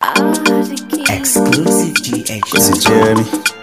Exclusive GH. This is Jeremy.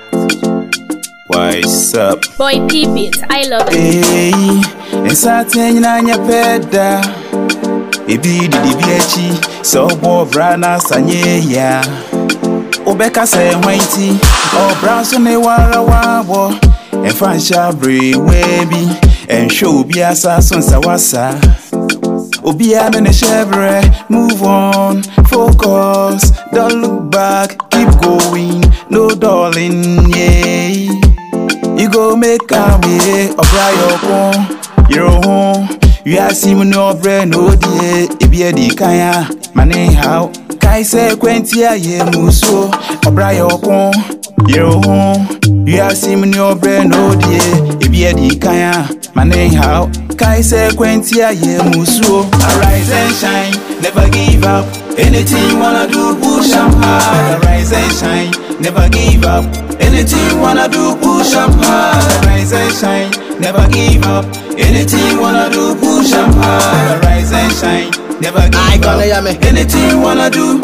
What's up? Boy P-Beat, I love it. Hey, and Saturday nanya peda. Ebi di biachi, so bo brana sanye ya. Obeka se wanti, o branso ne wara wabo. And fansha bre webi, and show biasa son sawasa. Obia me ne shebre, move on, focus, don't look back, keep going, no darling, yeah. You go make a way, obra your home, your home. You are seeing no brain, no dear, if you're the kaya, money how. Kai say quentia ye muso, obra your home, your home. You are seeing no brain, no dear, if you're the kaya, money how. Kai say quentia ye muso. Arise and shine, never give up. Anything you wanna do, push up hard. Arise and shine, never give up. Anything you wanna do, push up hard. Arise and shine, never give up. Anything you wanna do, push up hard. Arise and shine, never give up. Anything you wanna do,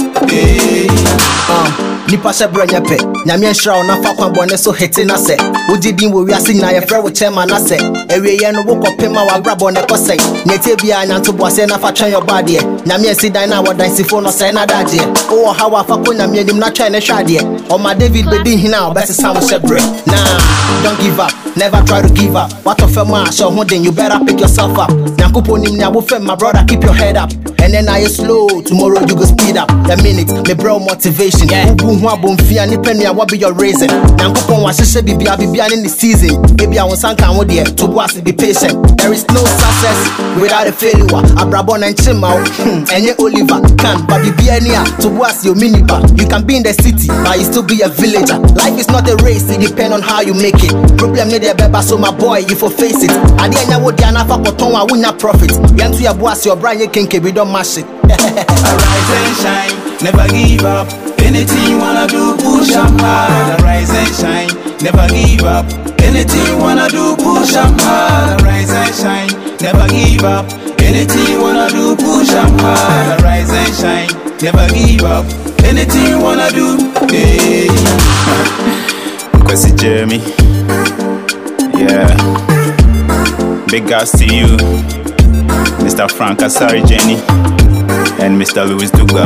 Nipa shebre nyepe nyame nhra ona fa kwa bone so hete na se wodidin wo wiase nyina ye frɛ wo chema na se ewiye no wo kopema wa brabo ne kosai nete bia nyanto boase na fa twen yo bade nyame asidan na wodan sifo no se na dade wo ha wa fa ko nyame nim na twen ne hwade o ma David bedin hina obese sam shebre nah, don't give up, never try to give up. What of a man show then you better pick yourself up. Nyankopo nim nya wo fem my brother, keep your head up. And then I slow, tomorrow you go speed up. A minute, me bro motivation. Ubu ho abomfia ni penny what be your reason. Nyankopo wa hye bibia in the season. Baby I want sanka wo de to boss be patient. There is no success without a failure. Abrabo na nchima enye Oliver can but bibia ni to boss your minibar. You can be in the city but you still be a villager. Life is not a race, it depends on how you make it. Problem need a beba so my boy you for face it. Ade anya wo dia na fa koton wa wunya profit. Yantu ya boss your brand you kenke we don't mash it. Arise and shine, never give up. Anything you wanna do, push up hard. Arise and shine, never give up. Anything you wanna do, push up hard. Arise and shine, never give up. Anything you wanna do, push up hard. Arise and shine, never give up. Anything you wanna do, hey. Kwesi Jeremy, yeah. Big ups to you, Mr. Frank Asari Jenny, and Mr. Louis Duga.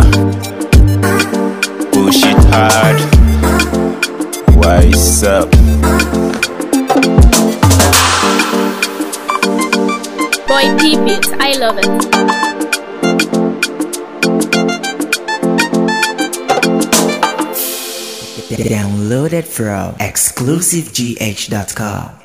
Push it hard. What's up? Boy P-Beat, I love it. Download it from exclusivegh.com.